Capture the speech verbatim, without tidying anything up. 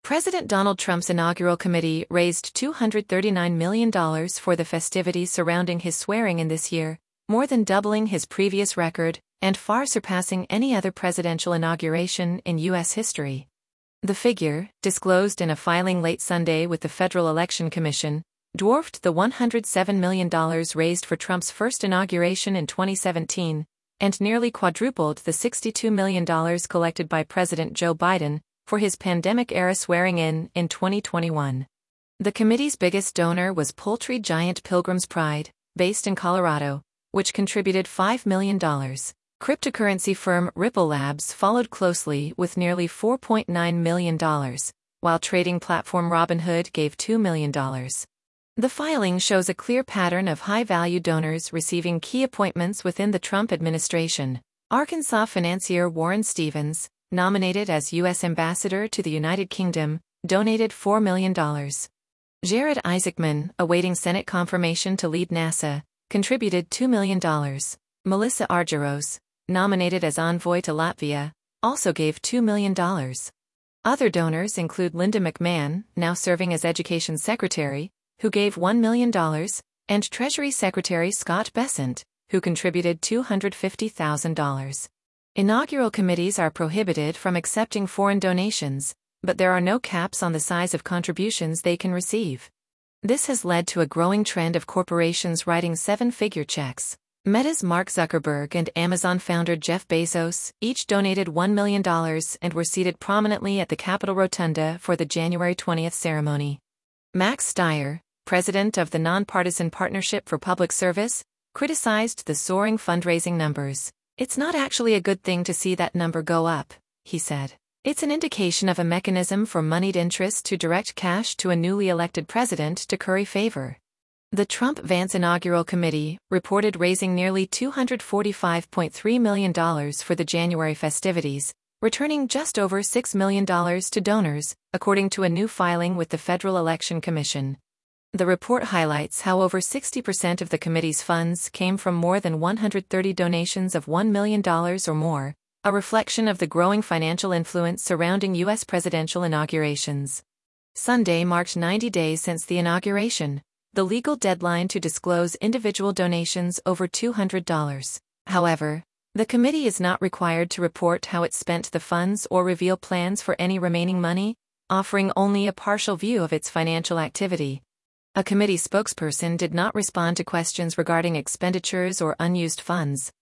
President Donald Trump's inaugural committee raised two hundred thirty-nine million dollars for the festivities surrounding his swearing-in this year, more than doubling his previous record and far surpassing any other presidential inauguration in U S history. The figure, disclosed in a filing late Sunday with the Federal Election Commission, dwarfed the one hundred seven million dollars raised for Trump's first inauguration in twenty seventeen, and nearly quadrupled the sixty-two million dollars collected by President Joe Biden for his pandemic-era swearing-in in twenty twenty-one. The committee's biggest donor was poultry giant Pilgrim's Pride, based in Colorado, which contributed five million dollars. Cryptocurrency firm Ripple Labs followed closely with nearly four point nine million dollars, while trading platform Robinhood gave two million dollars. The filing shows a clear pattern of high-value donors receiving key appointments within the Trump administration. Arkansas financier Warren Stevens, nominated as U S Ambassador to the United Kingdom, donated four million dollars. Jared Isaacman, awaiting Senate confirmation to lead NASA, contributed two million dollars. Melissa Argyros, nominated as envoy to Latvia, also gave two million dollars. Other donors include Linda McMahon, now serving as Education Secretary, who gave one million dollars, and Treasury Secretary Scott Bessent, who contributed two hundred fifty thousand dollars. Inaugural committees are prohibited from accepting foreign donations, but there are no caps on the size of contributions they can receive. This has led to a growing trend of corporations writing seven-figure checks. Meta's Mark Zuckerberg and Amazon founder Jeff Bezos each donated one million dollars and were seated prominently at the Capitol Rotunda for the January twentieth ceremony. Max Stier, president of the Nonpartisan Partnership for Public Service, criticized the soaring fundraising numbers. "It's not actually a good thing to see that number go up," he said. "It's an indication of a mechanism for moneyed interests to direct cash to a newly elected president to curry favor." The Trump-Vance Inaugural Committee reported raising nearly two hundred forty-five point three million dollars for the January festivities, returning just over six million dollars to donors, according to a new filing with the Federal Election Commission. The report highlights how over sixty percent of the committee's funds came from more than one hundred thirty donations of one million dollars or more, a reflection of the growing financial influence surrounding U S presidential inaugurations. Sunday marked ninety days since the inauguration, the legal deadline to disclose individual donations over two hundred dollars. However, the committee is not required to report how it spent the funds or reveal plans for any remaining money, offering only a partial view of its financial activity. A committee spokesperson did not respond to questions regarding expenditures or unused funds.